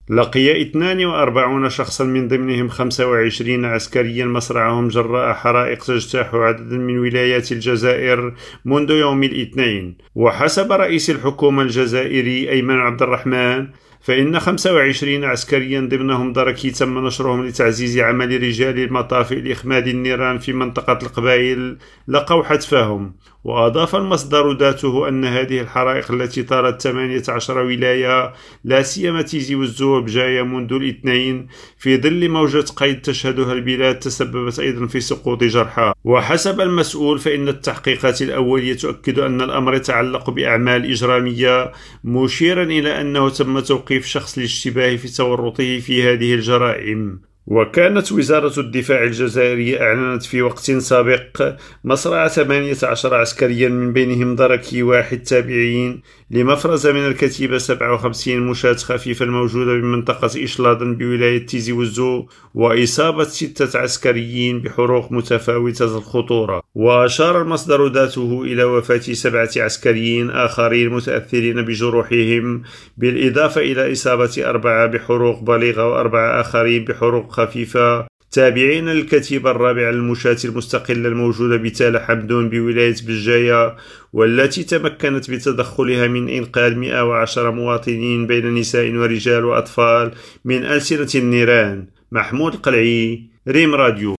لقي 42 شخصا من ضمنهم 25 عسكريا مصرعهم جراء حرائق تجتاح عددا من ولايات الجزائر منذ يوم الاثنين. وحسب رئيس الحكومة الجزائري أيمن عبد الرحمن، فإن 25 عسكريا ضمنهم دركي تم نشرهم لتعزيز عمل رجال المطافئ لإخماد النيران في منطقة القبائل لقوا حتفهم. وأضاف المصدر ذاته أن هذه الحرائق التي طالت 18 ولاية لا سيما تيزي وزو وبجاية منذ الاثنين في ظل موجة قيد تشهدها البلاد تسببت أيضا في سقوط جرحى. وحسب المسؤول فإن التحقيقات الأولية تؤكد أن الأمر يتعلق بأعمال إجرامية، مشيرا إلى أنه تم توقيف شخص للاشتباه في تورطه في هذه الجرائم. وكانت وزارة الدفاع الجزائرية أعلنت في وقت سابق مصرع 18 عسكريا من بينهم دركي واحد تابعين لمفرزة من الكتيبة 57 مشاة خفيفة الموجودة بمنطقة إشلاضن بولاية تيزي وزو، وإصابة 6 عسكريين بحروق متفاوتة الخطورة. وأشار المصدر ذاته إلى وفاة 7 عسكريين آخرين متأثرين بجروحهم، بالإضافة إلى إصابة 4 بحروق بليغة و4 آخرين بحروق خفيفة تابعين للكتيبة الرابعة المشاة المستقلة الموجودة بتال حمدون بولاية بجاية، والتي تمكنت بتدخلها من إنقاذ 110 مواطنين بين نساء ورجال وأطفال من ألسنة النيران. محمود القلعي، ريم راديو.